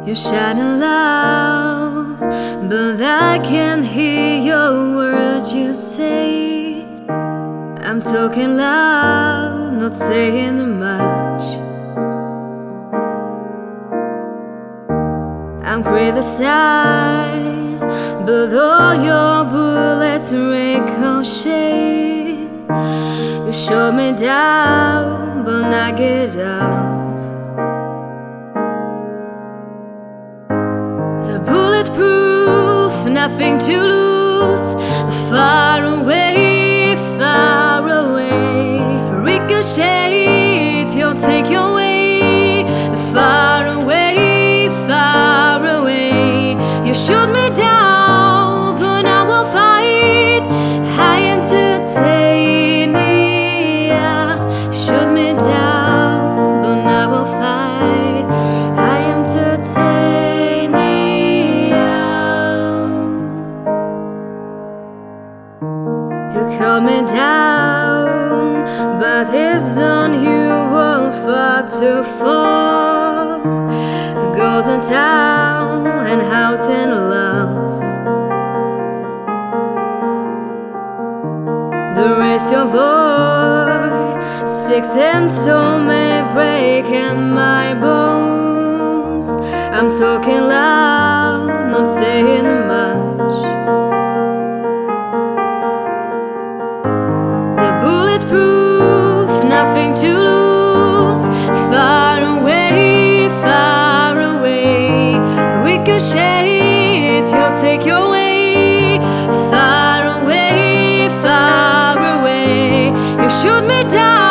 You're shouting loud, but I can't hear your words you say. I'm talking loud, not saying much. I'm criticized, but all your bullets ricochet. You shot me down, but not get up. The bulletproof, nothing to lose. Far away, far away. Ricochet, you'll take your way. Far away, far away. You shoot me down, but I will fight. I entertain it. Shoot me down, but I will fight. I entertain it. You cut me down, but it's on you all far too far. Goes on town and out in love. The race your voice, sticks and stone may break in my bones. I'm talking loud, not saying much. The bulletproof, nothing to lose. Far away, far away. Ricochet, you'll take your way. Far away, far away. You shoot me down.